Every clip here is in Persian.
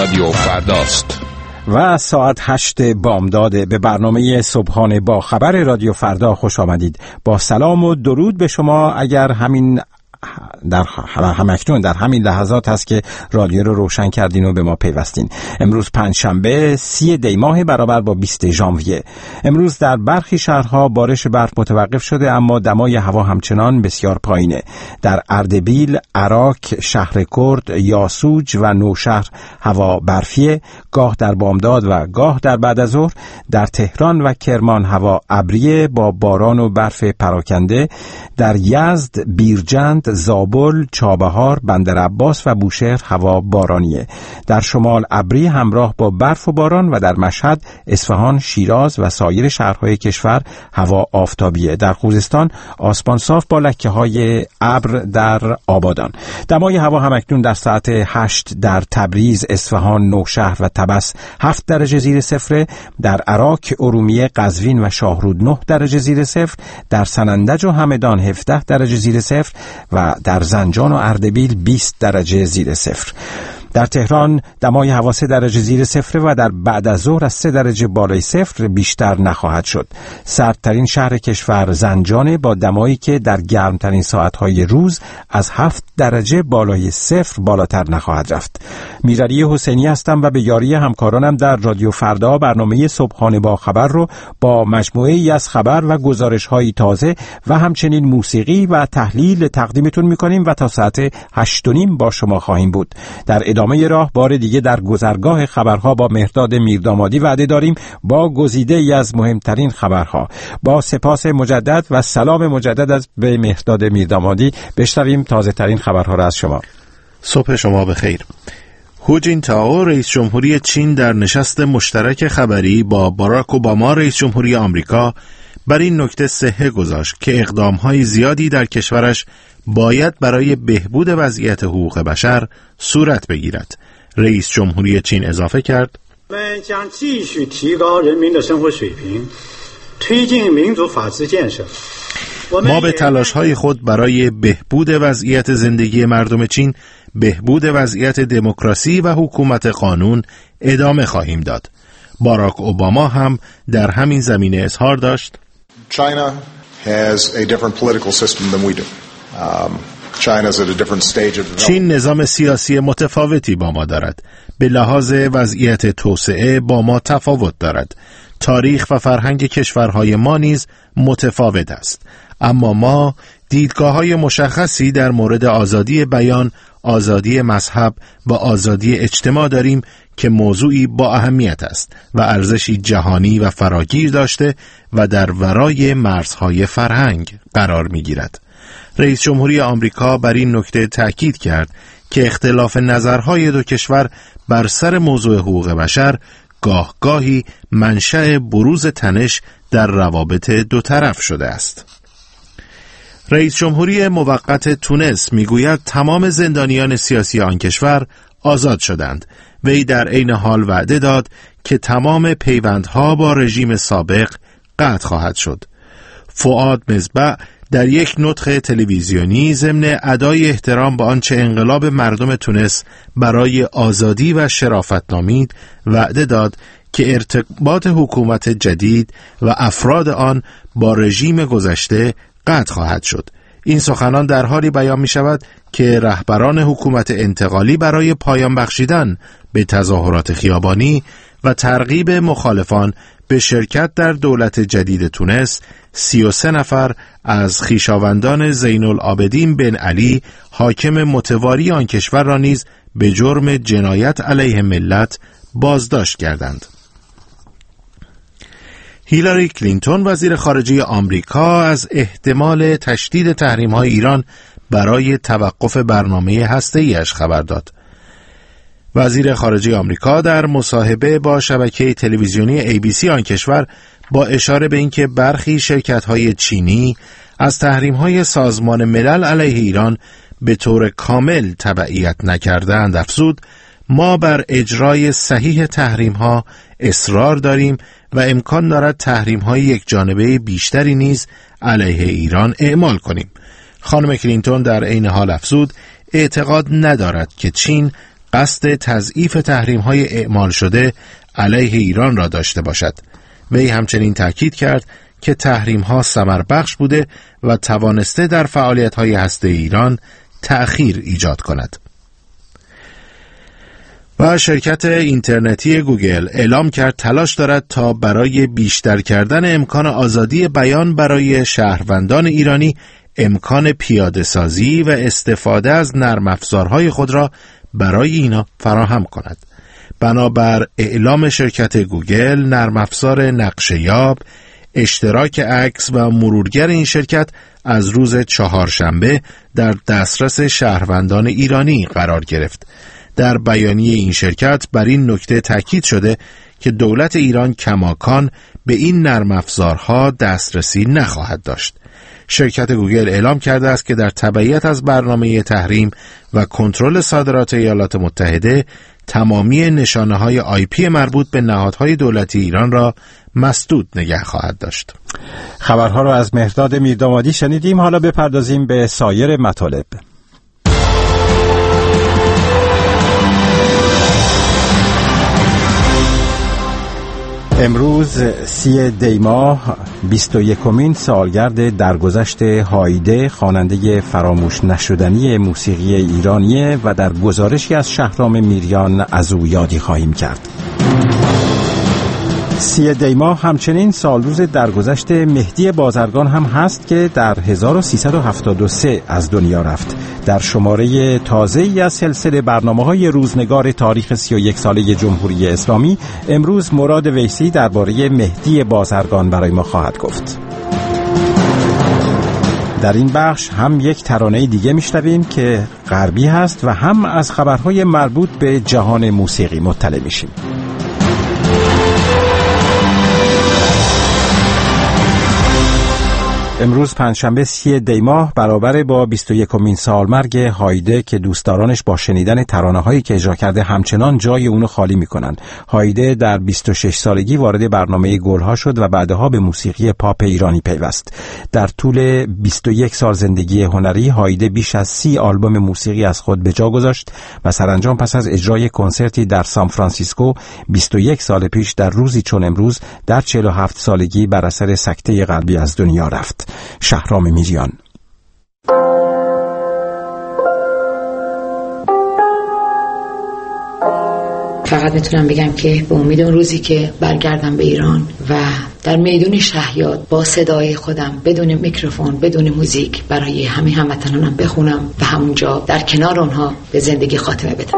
رادیو فرداست و ساعت 8 بامداد. به برنامه صبحانه با خبر رادیو فردا خوش آمدید. با سلام و درود به شما. اگر همکنون در همین لحظات هست که رادیو رو روشن کردین و به ما پیوستین. امروز پنجشنبه 30 دی ماه برابر با 20 ژانویه. امروز در برخی شهرها بارش برف متوقف شده، اما دمای هوا همچنان بسیار پایینه. در اردبیل، عراق، شهر کرد، یاسوج و نوشهر هوا برفیه، گاه در بامداد و گاه در بعد از ظهر. در تهران و کرمان هوا ابریه با باران و برف پراکنده. در یزد، بیرجند، زابل، چابهار، بندرعباس و بوشهر هوا بارانیه. در شمال ابری همراه با برف و باران و در مشهد، اصفهان، شیراز و سایر شهرهای کشور هوا آفتابیه. در خوزستان آسمان صاف با لکه‌های ابر در آبادان. دمای هوا همکنون در ساعت 8 در تبریز، اصفهان، نوشهر و طبس 7 درجه زیر صفر. در عراق، ارومیه، قزوین و شاهرود 9 درجه زیر صفر. در سنندج و همدان 17 درجه زیر صفر و در زنجان و اردبیل 20 درجه زیر صفر. در تهران دمای هوا 3 درجه زیر صفر و در بعد از ظهر از 3 درجه بالای صفر بیشتر نخواهد شد. سردترین شهر کشور زنجان با دمایی که در گرمترین ساعتهای روز از 7 درجه بالای صفر بالاتر نخواهد رفت. میرعلی حسینی هستم و به یاری همکارانم در رادیو فردا برنامه صبحانه با خبر رو با مجموعه‌ای از خبر و گزارش‌های تازه و همچنین موسیقی و تحلیل تقدیمتون می‌کنیم و تا ساعت 8:30 با شما خواهیم بود. در ادامه راه بار دیگه در گذرگاه خبرها با مهرداد میردامادی وعده داریم با گزیده‌ای از مهمترین خبرها. با سپاس مجدد و سلام مجدد از به مهرداد میردامادی بشنویم تازه ترین خبرها را از شما. صبح شما بخیر. هو جینتائو رئیس جمهوری چین در نشست مشترک خبری با باراک اوباما رئیس جمهوری آمریکا بر این نکته صحه گذاشت که اقدام‌های زیادی در کشورش باید برای بهبود وضعیت حقوق بشر صورت بگیرد. رئیس جمهوری چین اضافه کرد: ما به تلاش‌های خود برای بهبود وضعیت زندگی مردم چین، بهبود وضعیت دموکراسی و حکومت قانون ادامه خواهیم داد. باراک اوباما هم در همین زمینه اظهار داشت: China has a different political system than we do. چین نظام سیاسی متفاوتی با ما دارد. به لحاظ وضعیت توسعه با ما تفاوت دارد. تاریخ و فرهنگ کشورهای ما نیز متفاوت است. اما ما دیدگاه‌های مشخصی در مورد آزادی بیان، آزادی مذهب و آزادی اجتماع داریم که موضوعی با اهمیت است و ارزشی جهانی و فراگیر داشته و در ورای مرزهای فرهنگ قرار می‌گیرد. رئیس جمهوری آمریکا بر این نکته تأکید کرد که اختلاف نظرهای دو کشور بر سر موضوع حقوق بشر گاهی منشأ بروز تنش در روابط دو طرف شده است. رئیس جمهوری موقت تونس میگوید تمام زندانیان سیاسی آن کشور آزاد شدند. وی در عین حال وعده داد که تمام پیوندها با رژیم سابق قطع خواهد شد. فؤاد مزبع در یک نطق تلویزیونی ضمن ادای احترام به آنچه انقلاب مردم تونس برای آزادی و شرافت نامید وعده داد که ارتباط حکومت جدید و افراد آن با رژیم گذشته قطع خواهد شد. این سخنان در حالی بیان می شود که رهبران حکومت انتقالی برای پایان بخشیدن به تظاهرات خیابانی و ترغیب مخالفان به شرکت در دولت جدید تونس 33 نفر از خویشاوندان زین العابدین بن علی حاکم متواری آن کشور را نیز به جرم جنایت علیه ملت بازداشت کردند. هیلاری کلینتون وزیر خارجه آمریکا از احتمال تشدید تحریم‌های ایران برای توقف برنامه هسته‌ای‌اش خبر داد. وزیر خارجه آمریکا در مصاحبه با شبکه تلویزیونی ABC آن کشور با اشاره به اینکه برخی شرکت‌های چینی از تحریم‌های سازمان ملل علیه ایران به طور کامل تبعیت نکردند افزود: ما بر اجرای صحیح تحریم‌ها اصرار داریم و امکان دارد تحریم‌های یک جانبه بیشتری نیز علیه ایران اعمال کنیم. خانم کلینتون در عین حال افزود اعتقاد ندارد که چین قصد تضعیف تحریم‌های اعمال شده علیه ایران را داشته باشد. وی همچنین تأکید کرد که تحریم‌ها ثمربخش بوده و توانسته در فعالیت‌های هسته‌ای ایران تأخیر ایجاد کند. و شرکت اینترنتی گوگل اعلام کرد تلاش دارد تا برای بیشتر کردن امکان آزادی بیان برای شهروندان ایرانی امکان پیاده سازی و استفاده از نرم افزارهای خود را برای اینا فراهم کند. بنابر اعلام شرکت گوگل، نرم افزار نقشه‌یاب، اشتراک عکس و مرورگر این شرکت از روز چهارشنبه در دسترس شهروندان ایرانی قرار گرفت. در بیانیه این شرکت بر این نکته تاکید شده که دولت ایران کماکان به این نرم افزارها دسترسی نخواهد داشت. شرکت گوگل اعلام کرده است که در تبعیت از برنامه تحریم و کنترل صادرات ایالات متحده تمامی نشانه‌های آیپی مربوط به نهادهای دولتی ایران را مسدود نگه خواهد داشت. خبرها را از مهرداد میردامادی شنیدیم. حالا بپردازیم به سایر مطالب. امروز 30 دی ماه 21مین سالگرد درگذشت هایده، خواننده فراموش نشدنی موسیقی ایرانیه و در گزارشی از شهرام میریان از او یادی خواهیم کرد. 30 دی ماه همچنین سالروز درگذشت مهدی بازرگان هم هست که در 1373 از دنیا رفت. در شماره تازه‌ای از سلسله برنامه‌های روزنگار تاریخ 31 ساله جمهوری اسلامی، امروز مراد ویسی درباره مهدی بازرگان برای ما خواهد گفت. در این بخش هم یک ترانه دیگه میشنویم که غربی هست و هم از خبرهای مربوط به جهان موسیقی مطلع میشیم. امروز پنجشنبه 30 دی ماه برابر با 21مین سالمرگ هایده که دوستدارانش با شنیدن ترانه‌هایی که اجرا کرده همچنان جای اونو خالی میکنن. هایده در 26 سالگی وارد برنامه گلها شد و بعدها به موسیقی پاپ ایرانی پیوست. در طول 21 سال زندگی هنری هایده بیش از 30 آلبوم موسیقی از خود به جا گذاشت و سرانجام پس از اجرای کنسرتی در سان فرانسیسکو 21 سال پیش در روزی چون امروز در 47 سالگی بر اثر سکته قلبی از دنیا رفت. شهرام میریان. فقط میتونم بگم که به امید اون روزی که برگردم به ایران و در میدون شهیاد با صدای خودم بدون میکروفون بدون موزیک برای همه هموطنانم بخونم و همونجا در کنار اونها به زندگی خاتمه بدم.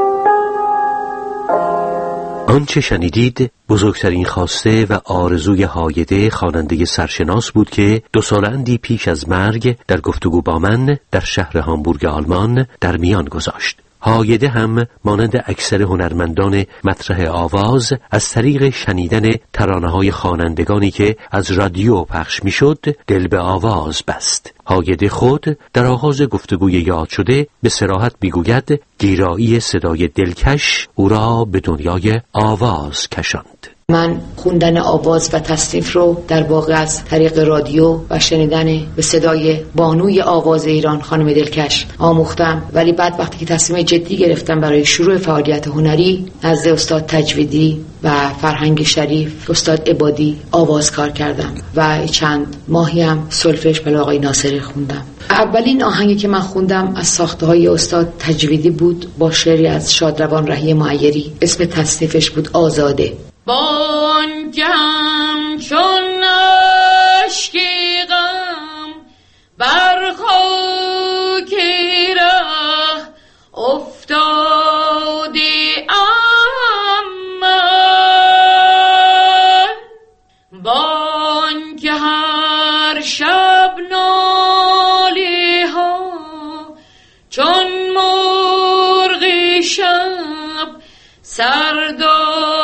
آنچه شنیدید بزرگترین خواسته و آرزوی هایده، خواننده سرشناس بود که 2 سال اندی پیش از مرگ در گفتگو با من در شهر هامبورگ آلمان در میان گذاشت. هایده هم مانند اکثر هنرمندان مطرح آواز از طریق شنیدن ترانه‌های خوانندگانی که از رادیو پخش میشد دل به آواز بست. هایده خود در آغاز گفتگوی یاد شده به صراحت میگوید گیرایی صدای دلکش او را به دنیای آواز کشاند. من خوندن آواز و تصنیف رو در واقع از طریق رادیو و شنیدن به صدای بانوی آواز ایران خانم دلکش آموختم، ولی بعد وقتی که تصمیم جدی گرفتم برای شروع فعالیت هنری نزد استاد تجویدی و فرهنگ شریف، استاد عبادی آواز کار کردم و چند ماهی هم سولفژ به آقای ناصری خوندم. اولین آهنگی که من خوندم از ساخته‌های استاد تجویدی بود با شعری از شادروان رهی معیری. اسم تصنیفش بود آزاده. بانگم چون اشکی غم بر خاک ره افتاده ام من، بانگ هر شب ناله ها چون مرغ شب سردا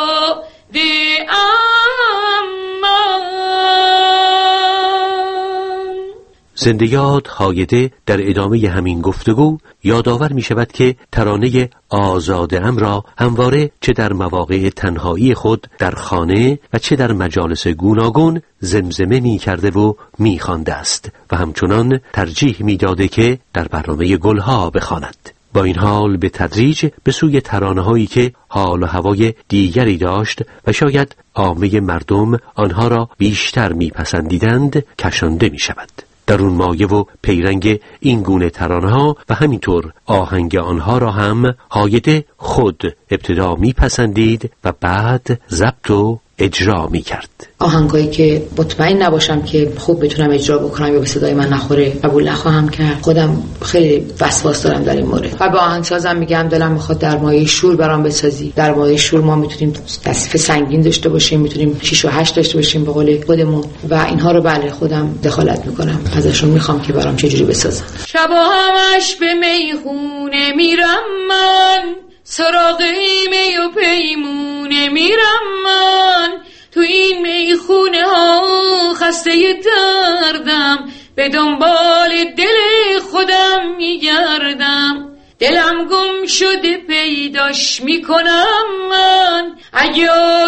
زنده یاد هایده در ادامه همین گفتگو یادآور می شود که ترانه آزاده ام را همواره چه در مواقع تنهایی خود در خانه و چه در مجالس گوناگون زمزمه می کرده و می خوانده است و همچنان ترجیح می داده که در برنامه گلها بخواند. با این حال به تدریج به سوی ترانه‌هایی که حال و هوای دیگری داشت و شاید عامه مردم آنها را بیشتر میپسندیدند کشانده میشود. در اون مایه و پیرنگ این گونه ترانه‌ها و همینطور آهنگ آنها را هم هایده خود ابتدا میپسندید و بعد ضبط و اجرا میکرد. آهنگایی که مطمئن نباشم که خوب بتونم اجرا بکنم یا به صدای من نخوره قبول نخواهم کرد. خودم خیلی وسواس دارم در این مورد و به آهنگسازم میگم دلم میخواد در مایه شور برام بسازی. در مایه شور ما میتونیم تصفیه سنگین داشته باشیم، میتونیم 6 و 8 داشته باشیم به قول خودمون و اینها رو بله خودم دخالت میکنم، ازشون میخوام که برام چجوری بسازن. شبا همش به میخونه میرم من، سراغ می و پیمونه میرم من، تو این میخونه ها خسته دردم، به دنبال دل خودم میگردم، دلم گم شده پیداش میکنم من، اگه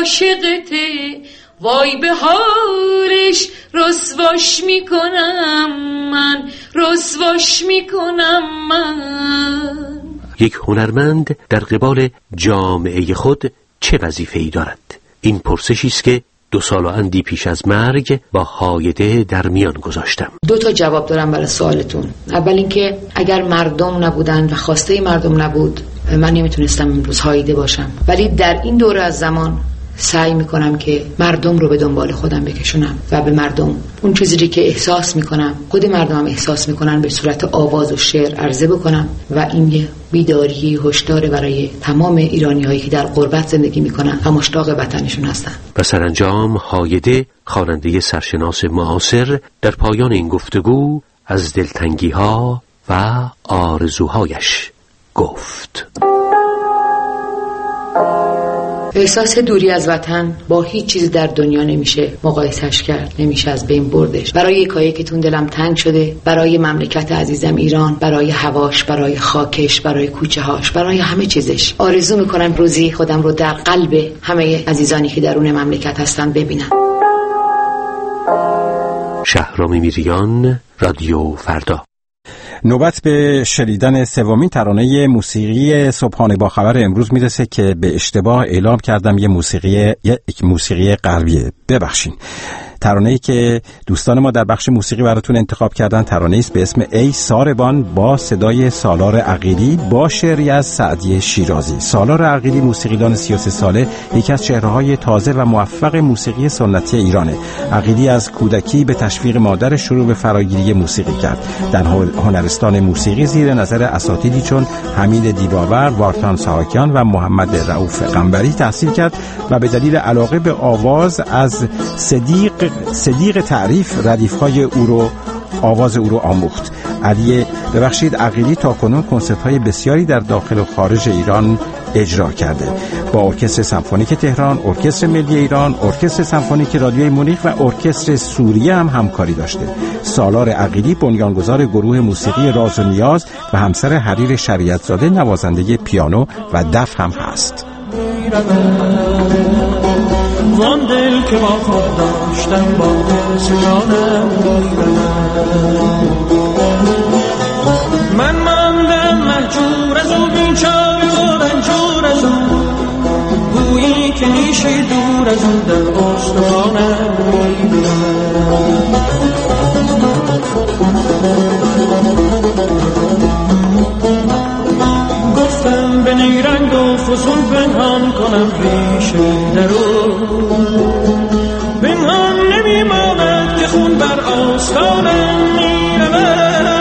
عاشقته وای به حالش رسواش میکنم من، رسواش میکنم من. یک هنرمند در قبال جامعه خود چه وظیفه‌ای دارد؟ این پرسشی است که 2 سال و اندی پیش از مرگ با هایده در میان گذاشتم. 2 تا جواب دارم برای سوالتون. اول اینکه اگر مردم نبودن و خواسته مردم نبود من نمیتونستم امروز هایده باشم، ولی در این دوره از زمان سعی میکنم که مردم رو به دنبال خودم بکشونم و به مردم اون چیزی که احساس میکنم خود مردم هم احساس میکنن به صورت آواز و شعر عرضه بکنم و این یه بیداری هشدار برای تمام ایرانی هایی که در غربت زندگی میکنن و مشتاق وطنشون هستن. و سرانجام هایده خواننده سرشناس معاصر در پایان این گفتگو از دلتنگی ها و آرزوهایش گفت. احساس دوری از وطن با هیچ چیز در دنیا نمیشه مقایسش کرد، نمیشه از بین بردش. برای یکایکتون دلم تنگ شده، برای مملکت عزیزم ایران، برای هواش، برای خاکش، برای کوچه هاش، برای همه چیزش. آرزو میکنم روزی خودم رو در قلب همه عزیزانی که درون مملکت هستن ببینم. شهرام میریان، رادیو فردا. نوبت به شنیدن سومین ترانه موسیقی صبحانه با خبر امروز میرسه که به اشتباه اعلام کردم یک موسیقی غربیه. ببخشین. ترانه‌ای که دوستان ما در بخش موسیقی براتون انتخاب کردن ترانه‌ای است به اسم ای ساربان با صدای سالار عقیلی با شعری از سعدی شیرازی. سالار عقیلی موسیقیدان 33 ساله، یکی از چهره‌های تازه و موفق موسیقی سنتی ایرانه. عقیلی از کودکی به تشویق مادر شروع به فراگیری موسیقی کرد. در هنرستان موسیقی زیر نظر اساتیدی چون حمید دیباور، وارتان ساواکیان و محمد رؤوف قنبری تحصیل کرد و به دلیل علاقه به آواز از صدیق تعریف ردیف‌های آواز او رو آموخت. عقیلی تاکنون کنسرت‌های بسیاری در داخل و خارج ایران اجرا کرده. با ارکستر سمفونیک تهران، ارکستر ملی ایران، ارکستر سمفونیک رادیوی مونیخ و ارکستر سوریه هم همکاری داشته. سالار عقیلی بنیانگذار گروه موسیقی راز و نیاز و همسر حریر شریعتزاده نوازنده پیانو و دف هم هست. وان دل که با خود داشتم با سجانم من ماندم محجور از او بیچاره و رنجور از او گویی که میشه دور از او در استخوانم گفتم به نیرنگ و فسون پنهان کنم ریشه درو پنهان نمیماند که خون بر آستانم میرود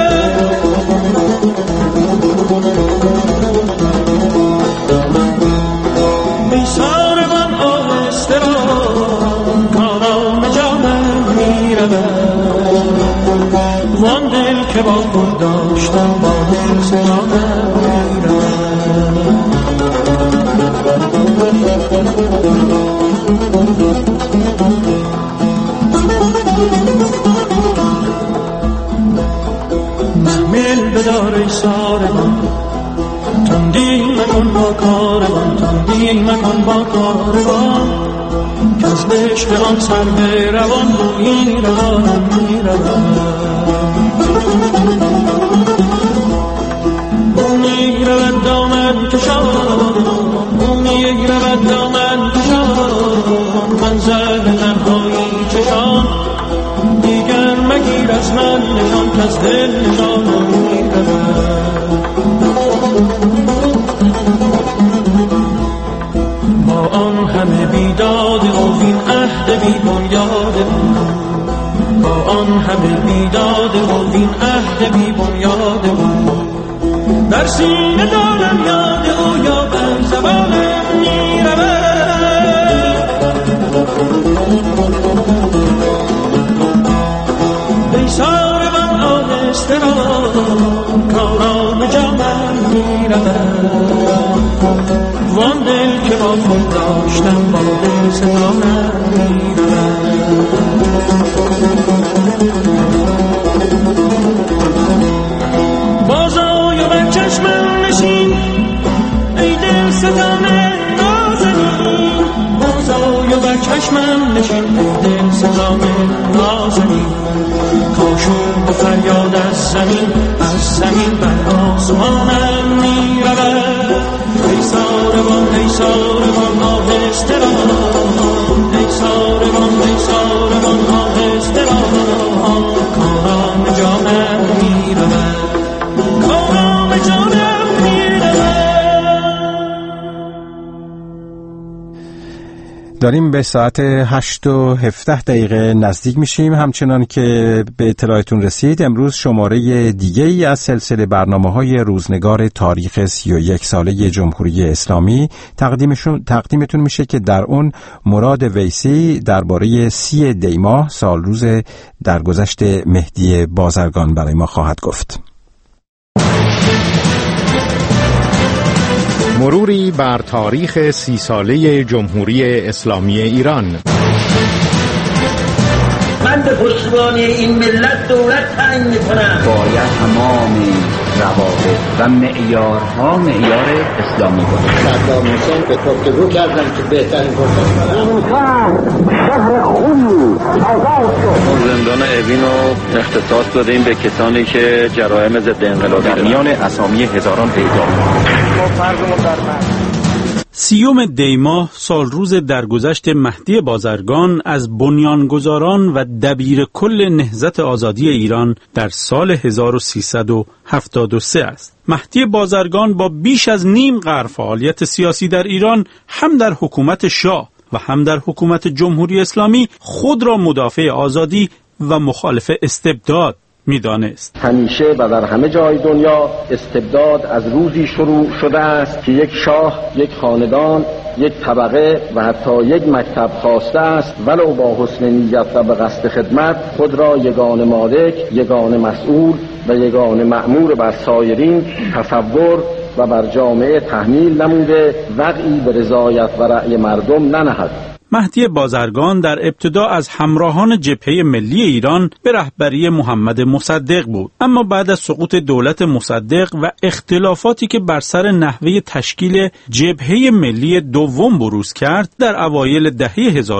ای ساربان آهسته ران کارام جانم میرود وان دل که با خود داشتم با سجانم محمل بدار ای ساربان تندی مکن با کاروان تندی مکن با کاروان که از عشق آن سر به روان روی روانم میروان می رود دامن کشان، منزل تنهایی چشان، دیگر مگیر از من نشان که از دل نشان می رود. با آن همه بیداد و این عهد بی بنیاد، با آن همه بیداد و این عهد بی بنیاد، در سینه دارم یاد او یا بر زبانم می رود. ای ساربان آهسته را کارام جامم می رود، وان دل که با خود داشتم با دل ستانم می رود. بازای و بر چشمم نشین ای دل ستانه نازنین، بازای و بر چشمم نشین ای دل ستانه نازنین، کاشون به فریاد از زمین بر آسمانم می رود. ای ساربان آهسته را، ای ساربان آهسته را، کارام جانم می رود، کارام جانم می رود. داریم به ساعت 8:17 نزدیک میشیم. همچنان که به اطلاعتون رسید امروز شماره دیگه ای از سلسله برنامه‌های روزنگار تاریخ 31 ساله جمهوری اسلامی تقدیمتون میشه که در اون مراد ویسی درباره 30 دی ماه سالروز درگذشت مهدی بازرگان برای ما خواهد گفت. مروری بر تاریخ 30 ساله جمهوری اسلامی ایران. من به پشتیبانی این ملت دولت تعیین می‌کنم. باید تمام روابط و معیارها معیار اسلامی باشد. صدام حسین به گفتگو کردم که بهترین فرصت این شهر خونی آزاد شد. زندان اوین رو اختصاص دادیم به کسانی که جرایم ضد انقلابی در میان اسامی هزاران پیدا. ما فرضمون در من 30 دی ماه سالروز درگذشت مهدی بازرگان از بنیانگذاران و دبیر کل نهضت آزادی ایران در سال 1373 است. مهدی بازرگان با بیش از نیم قرن فعالیت سیاسی در ایران هم در حکومت شاه و هم در حکومت جمهوری اسلامی خود را مدافع آزادی و مخالف استبداد میدانست. همیشه و در همه جای دنیا استبداد از روزی شروع شده است که یک شاه، یک خاندان، یک طبقه و حتی یک مکتب خواسته است ولو با حسن نیت و به قصد خدمت خود را یگانه مالک، یگانه مسئول و یگانه مأمور بر سایرین تصور و بر جامعه تحمیل نموده وقعی به رضایت و رأی مردم ننهد. مهدی بازرگان در ابتدا از همراهان جبهه ملی ایران به رهبری محمد مصدق بود، اما بعد از سقوط دولت مصدق و اختلافاتی که بر سر نحوه تشکیل جبهه ملی دوم بروز کرد، در اوایل دهه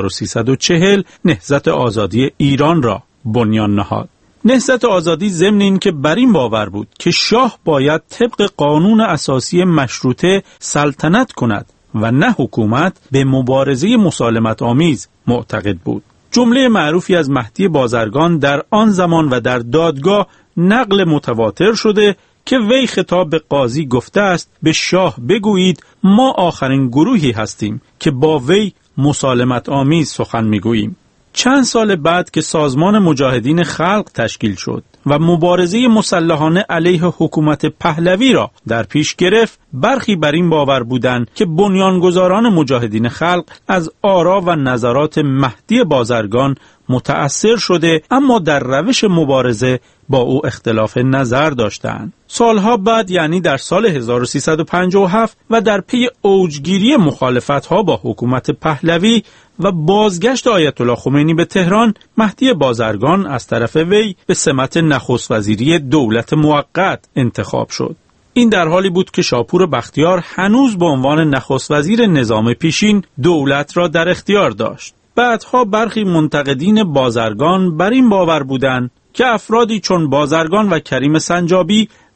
1340 نهضت آزادی ایران را بنیان نهاد. نهضت آزادی ضمن این که بر این باور بود که شاه باید طبق قانون اساسی مشروطه سلطنت کند و نه حکومت، به مبارزه مسالمت آمیز معتقد بود. جمله معروفی از مهدی بازرگان در آن زمان و در دادگاه نقل متواتر شده که وی خطاب به قاضی گفته است به شاه بگویید ما آخرین گروهی هستیم که با وی مسالمت آمیز سخن میگوییم. چند سال بعد که سازمان مجاهدین خلق تشکیل شد و مبارزه مسلحانه علیه حکومت پهلوی را در پیش گرفت، برخی بر این باور بودند که بنیانگذاران مجاهدین خلق از آرا و نظرات مهدی بازرگان متأثر شده، اما در روش مبارزه با او اختلاف نظر داشتند. سالها بعد، یعنی در سال 1357 و در پی اوجگیری مخالفت‌ها با حکومت پهلوی و بازگشت آیت الله خمینی به تهران، مهدی بازرگان از طرف وی به سمت نخست وزیری دولت موقت انتخاب شد. این در حالی بود که شاپور بختیار هنوز به عنوان نخست وزیر نظام پیشین دولت را در اختیار داشت. بعدها برخی منتقدین بازرگان بر این باور بودند که افرادی چون بازرگان و کریم سنجابی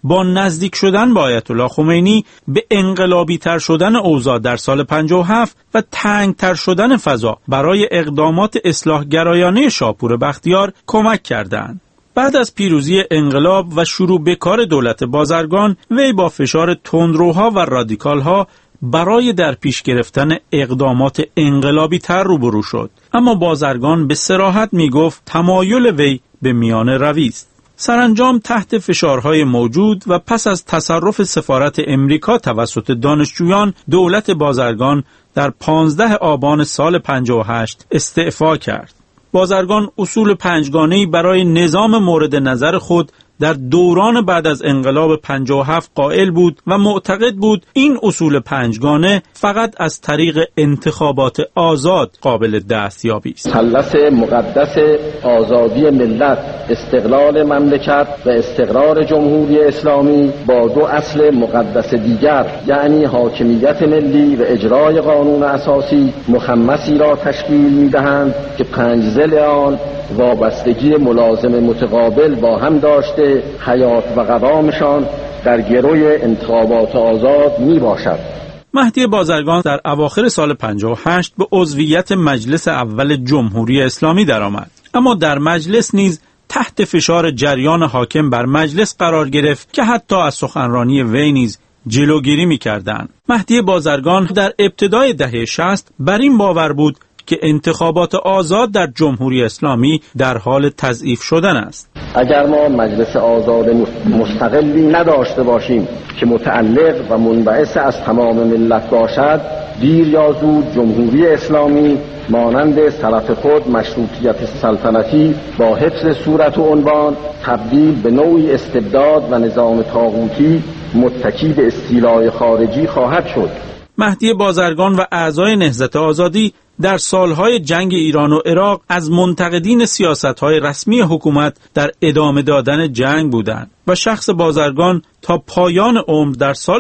با نزدیک شدن با آیت الله خمینی به انقلابی تر شدن اوضاع در سال 57 و تنگ تر شدن فضا برای اقدامات اصلاح گرایانه شاپور بختیار کمک کردند. بعد از پیروزی انقلاب و شروع به کار دولت بازرگان، وی با فشار تندروها و رادیکالها برای در پیش گرفتن اقدامات انقلابی تر روبرو شد. اما بازرگان به صراحت می گفت تمایل وی به میانه روی است. سرانجام تحت فشارهای موجود و پس از تصرف سفارت امریکا توسط دانشجویان، دولت بازرگان در 15 آبان سال 58 استعفا کرد. بازرگان اصول پنجگانه‌ای برای نظام مورد نظر خود در دوران بعد از انقلاب 57 قائل بود و معتقد بود این اصول پنجگانه فقط از طریق انتخابات آزاد قابل دستیابی است. مثلث مقدس آزادی ملت، استقلال مملکت و استقرار جمهوری اسلامی با دو اصل مقدس دیگر، یعنی حاکمیت ملی و اجرای قانون اساسی، مخمسی را تشکیل می‌دهند که 5 ضلع آن وابستگی ملازم متقابل با هم داشته حیات و قوامشان در گروی انتخابات آزاد می باشد. مهدی بازرگان در اواخر سال 58 به عضویت مجلس اول جمهوری اسلامی درآمد، اما در مجلس نیز تحت فشار جریان حاکم بر مجلس قرار گرفت که حتی از سخنرانی وی نیز جلوگیری می‌کردند. مهدی بازرگان در ابتدای دهه 60 بر این باور بود که انتخابات آزاد در جمهوری اسلامی در حال تضعیف شدن است. اگر ما مجلس آزاد مستقلی نداشته باشیم که متعلق و منبعث از تمام ملت باشد، دیر یا زود جمهوری اسلامی مانند سلف خود مشروطیت سلطنتی با حفظ صورت و عنوان تبدیل به نوعی استبداد و نظام طاغوتی متکی به استیلای خارجی خواهد شد. مهدی بازرگان و اعضای نهضت آزادی در سالهای جنگ ایران و عراق از منتقدین سیاست‌های رسمی حکومت در ادامه دادن جنگ بودند و شخص بازرگان تا پایان عمر در سال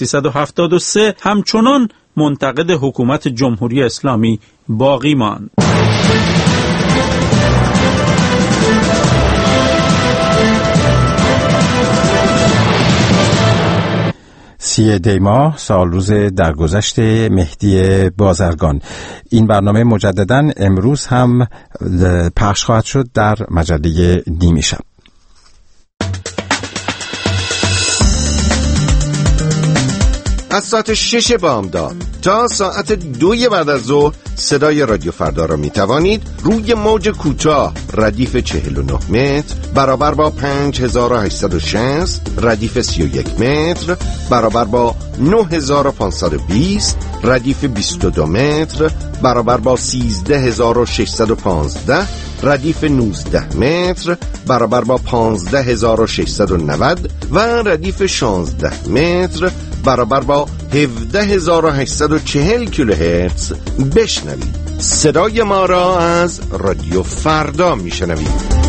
1373 همچنان منتقد حکومت جمهوری اسلامی باقی ماند. 30 دی ماه سال روز درگذشت مهدی بازرگان. این برنامه مجدداً امروز هم پخش خواهد شد در مجله نیمه شب. از ساعت 6 بامداد تا ساعت 2 بعد از ظهر صدای رادیو فردا را می توانید روی موج کوتاه ردیف 49 متر برابر با 5860 ردیف 31 متر برابر با 9520 ردیف 22 متر برابر با 13615 ردیف 19 متر برابر با 15690 و ردیف 16 متر برابر با 17840 کیلوهرتز بشنوید. صدای ما را از رادیو فردا میشنوید.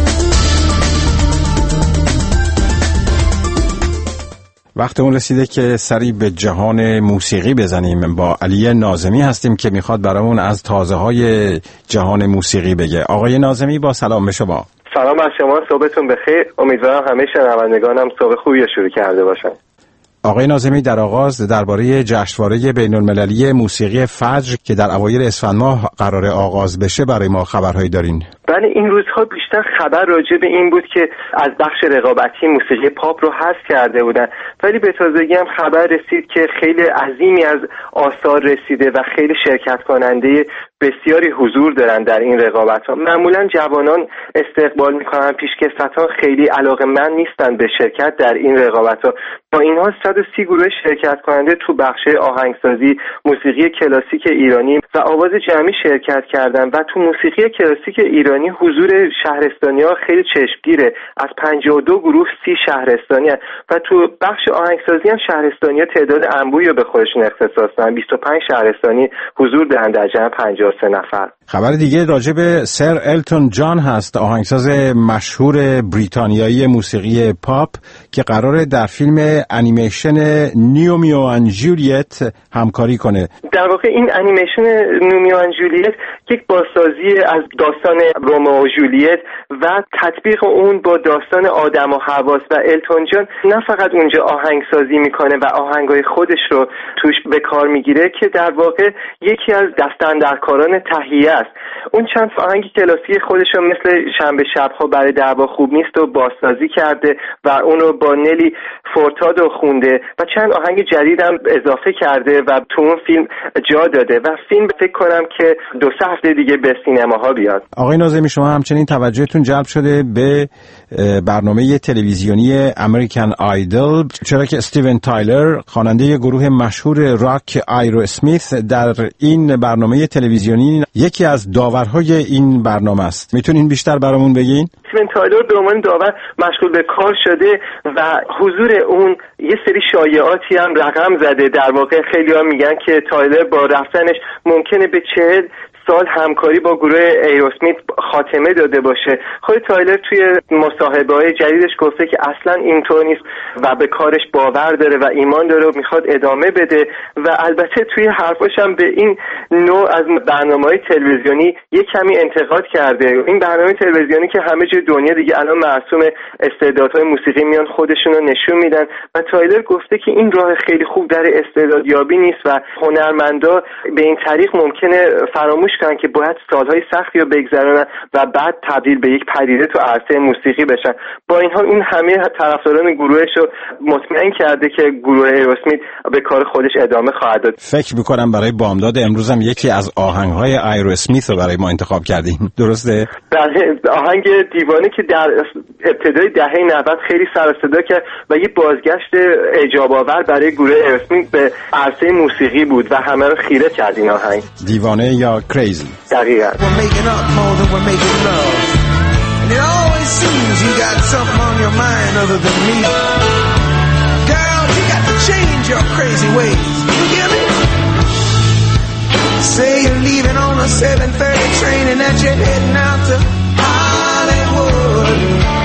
وقت اون رسیده که سری به جهان موسیقی بزنیم. با علی ناظمی هستیم که میخواد برامون از تازه‌های جهان موسیقی بگه. آقای ناظمی با سلام به شما. سلام از شما، صبحتون بخیر. امیدوارم همه شنوندگانم صبح خوبی شروع کرده باشن. آقای ناظمی در آغاز درباره جشنواره بین‌المللی موسیقی فجر که در اوایل اسفند ماه قرار آغاز بشه برای ما خبرهایی دارین؟ بله، این روزها بیشتر خبر راجع به این بود که از بخش رقابتی موسیقی پاپ رو حذف کرده بودن، ولی به تازگی هم خبر رسید که خیلی عظیمی از آثار رسیده و خیلی شرکت کننده بسیاری حضور دارن در این رقابت‌ها. معمولا جوانان استقبال می‌کنن، پیشکسوتان خیلی علاقه‌مند نیستن به شرکت در این رقابت‌ها. با اینها 130 گروه شرکت کننده تو بخش آهنگسازی، موسیقی کلاسیک ایرانی و آواز جمعی شرکت کردن و تو موسیقی کلاسیک ایرانی حضور شهرستانی‌ها خیلی چشمگیره. از 52 گروه 30 شهرستانی هست و تو بخش آهنگسازی هم شهرستانی‌ها تعداد انبوهی رو به خودشون اختصاص دادن. 25 شهرستانی حضور دارن در جمع 53 نفر. خبر دیگه راجع به سر التون جان هست، آهنگساز مشهور بریتانیایی موسیقی پاپ که قراره در فیلم انیمیشن نیومیو اند جولیت همکاری کنه. در واقع این انیمیشن نیومیو اند جولیت یک بازسازی از داستان رومئو و جولیت و تطبیق اون با داستان آدم و حواس و التون جان نه فقط اونجا آهنگسازی میکنه و آهنگای خودش رو توش به کار میگیره که در واقع یکی از دستاندرکاران تهیه است. اون چند آهنگ کلاسیک خودش رو مثل شنبه شب‌ها برای دعوا خوب نیست و بازسازی کرده و اونو با نلی فورتادو خونده و چند آهنگ جدید هم اضافه کرده و تو اون فیلم جا داده و فیلم فکر کنم که 2-3 هفته دیگه به سینماها بیاد. آقای ناظمی شما همچنین توجهتون جلب شده به برنامه تلویزیونی امریکن آیدل، چرا که استیون تایلر خواننده گروه مشهور راک آیرو اسمیث در این برنامه تلویزیونی یکی از داورهای این برنامه است. میتونین بیشتر برامون بگین؟ استیون تایلر به عنوان داور مشغول به کار شده و حضور اون یه سری شایعاتی هم رقم زده. در واقع خیلی‌ها میگن که تایلر با رفتنش ممکنه به 40 سال همکاری با گروه ایروسمیت خاتمه داده باشه. خود تایلر توی مصاحبه‌های جدیدش گفته که اصلا اینطور نیست و به کارش باور داره و ایمان داره و میخواد ادامه بده و البته توی حرفاش هم به این نوع از برنامه‌های تلویزیونی یک کمی انتقاد کرده. این برنامه تلویزیونی که همه جای دنیا دیگه الان مرسوم استعدادهای موسیقی میان خودشون رو نشون میدن و تایلر گفته که این راه خیلی خوب در استعدادیابی نیست و هنرمندا به این طریق ممکنه فراموش کنن که باید سالهای سختی رو بگذرونن و بعد تبدیل به یک پدیده تو عرصه موسیقی بشن. با این حال این همه طرفداران گروهش رو مطمئن کرده که گروه ایروسمیت به کار خودش ادامه خواهد داد. فکر می‌کنم برای بامداد امروز هم یکی از آهنگ‌های ایروسمیت رو برای ما انتخاب کردیم. درسته؟ بله، آهنگ دیوانه که در ابتدای دهه 90 خیلی سر و صدا کرد و یه بازگشت اعجاب‌آور برای گروه ایروسمیت به عرصه موسیقی بود و همه رو خیره کرد این آهنگ. دیوانه یا کریزی. دقیقاً. And it always seems you got something on your mind other than me. Girl, you got to change your crazy ways. You get me? Say you're leaving on a 7:30 train and that you're heading out to Hollywood.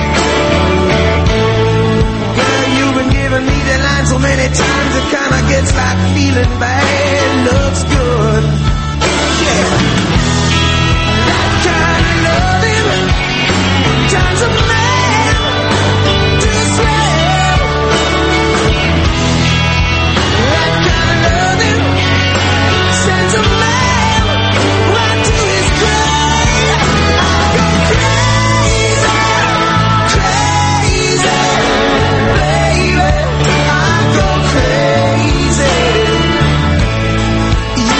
Girl, you've been giving me the line so many times it kinda gets like feeling bad looks good. Yeah. That kind of loving turns a man to a slave. That kind of loving sends a man right to his grave. I go crazy, crazy, baby. I go crazy.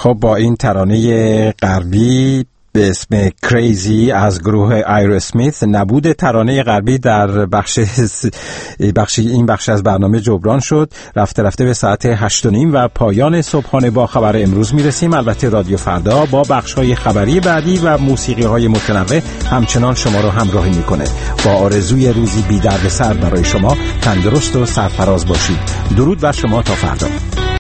خب با این ترانه غربی به اسم کریزی از گروه آیروسمیت نبود ترانه غربی در این بخش از برنامه جبران شد. رفته رفته به ساعت 8:30 و پایان صبحانه با خبر امروز میرسیم. البته رادیو فردا با بخش‌های خبری بعدی و موسیقی‌های متنوع همچنان شما رو همراهی میکنه. با آرزوی روزی بی دردسر برای شما، تندرست و سرفراز باشید. درود بر شما تا فردا.